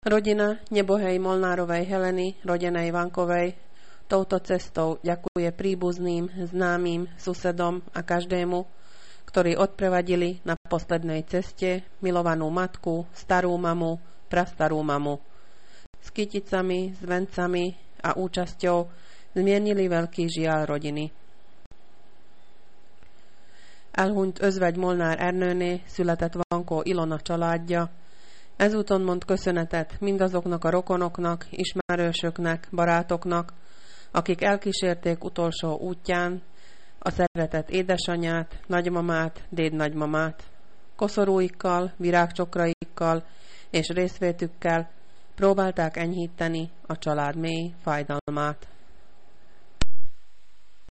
Rodina nebohej Molnárovej Heleny, rodenej Vankovej, touto cestou ďakuje príbuzným, známym, susedom a každému, ktorí odprevadili na poslednej ceste milovanú matku, starú mamu, prastarú mamu. S kyticami, s vencami a účasťou zmiernili veľký žiaľ rodiny. Elhunyt özvegy Molnár Ernőné született Vankó Ilona családja. Ezúton mond köszönetet mindazoknak a rokonoknak, ismerősöknek, barátoknak, akik elkísérték utolsó útján a szeretett édesanyát, nagymamát, dédnagymamát. Koszorúikkal, virágcsokraikkal és részvétükkel próbálták enyhíteni a család mély fájdalmát.